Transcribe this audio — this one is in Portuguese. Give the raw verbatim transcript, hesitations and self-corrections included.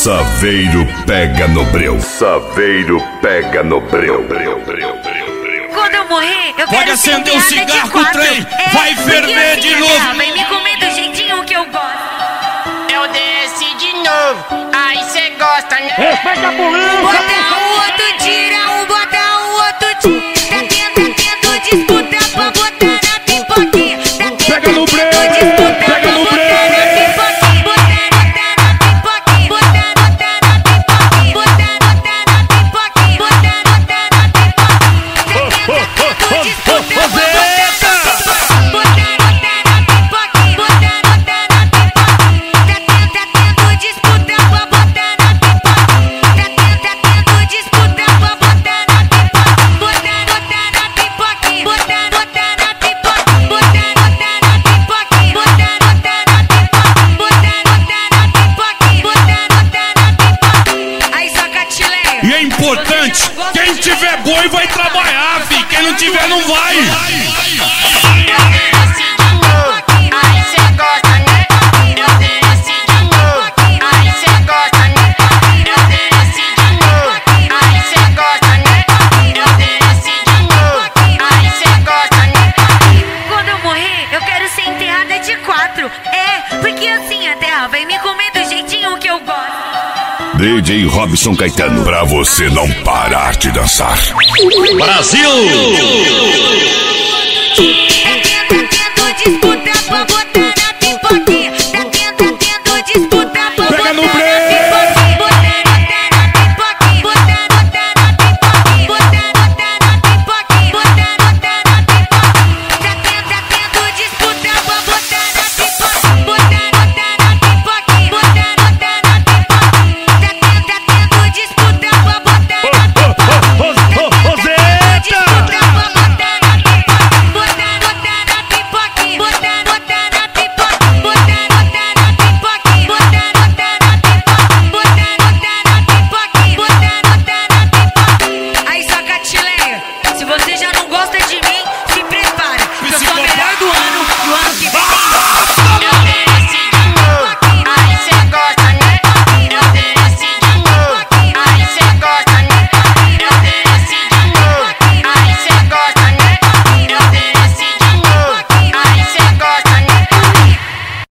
Saveiro pega no breu. Saveiro pega no breu. Quando eu morrer, eu Pode quero ser acender um enterrada cigarro de com o quatro. trem. É, Vai porque ferver assim de a novo. terra vem me comer do jeitinho que eu gosto. Eu desci de novo, aí cê gosta, né? Respeita a polícia! Bota um outro, tira um, bota um outro, tira. Tá tendo, tá tendo disputa pra botar na pipoquinha. Tá tendo, Pega no tá breu, tendo disputa pra pega no botar breu. na pipoquinha. Botar, botar na pipoquinha. Botar, botar na pipoquinha. Botar, botar na pipoquinha. Botar, botar na pipoquinha. Tá tendo, tá tendo disputa pra botar na pipoquinha. Botar, botar na pipoquinha. Botar, botar na pipoquinha. Tá tendo, tá tendo disputa pra botar na pipoquinha. Tá tendo, tá tendo disputa pra botar na pipoquinha. Botar, botar na pipoquinha. Botar, botar na pipoquinha. Botar, botar na pipoquinha. Botar, botar na pipoquinha. Botar, botar na pipoquinha. Botar, botar na pipoquinha. Aí só catileia. E é importante, quem tiver boi vai trabalhar, fi. Quem não tiver não vai. Eu desci de novo, aí cê gosta, né? Eu desci de novo, aí cê gosta, né? Eu desci de novo, aí cê gosta, né? Eu desci de novo, aí cê gosta, né? Quando eu morrer, eu quero ser enterrada de quatro. É, porque assim a terra vem me comer do jeitinho que eu gosto. D J Robson Caetano, pra você não parar de dançar. Brasil!